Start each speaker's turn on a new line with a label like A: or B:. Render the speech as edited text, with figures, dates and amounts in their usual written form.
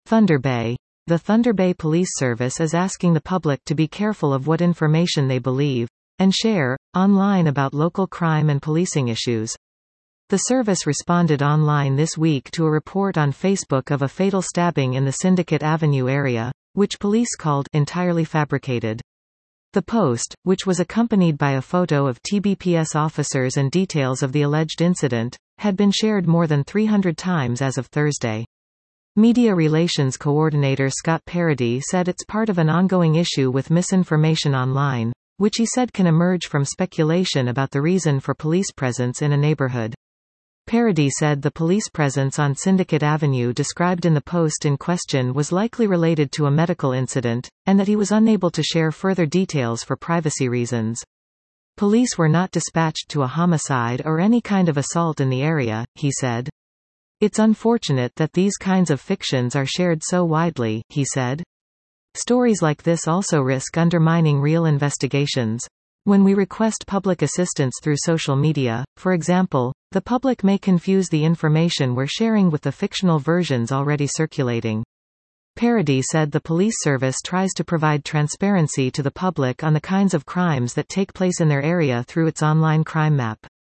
A: Thunder Bay. The Thunder Bay Police Service is asking the public to be careful of what information they believe and share online about local crime and policing issues. The service responded online this week to a report on Facebook of a fatal stabbing in the Syndicate Avenue area, which police called entirely fabricated. The post, which was accompanied by a photo of TBPS officers and details of the alleged incident, had been shared more than 300 times as of Thursday. Media Relations Coordinator Scott Parody said it's part of an ongoing issue with misinformation online, which he said can emerge from speculation about the reason for police presence in a neighborhood. Parody said the police presence on Syndicate Avenue described in the post in question was likely related to a medical incident, and that he was unable to share further details for privacy reasons. Police were not dispatched to a homicide or any kind of assault in the area, he said. It's unfortunate that these kinds of fictions are shared so widely, he said. Stories like this also risk undermining real investigations. When we request public assistance through social media, for example, the public may confuse the information we're sharing with the fictional versions already circulating. Parody said the police service tries to provide transparency to the public on the kinds of crimes that take place in their area through its online crime map.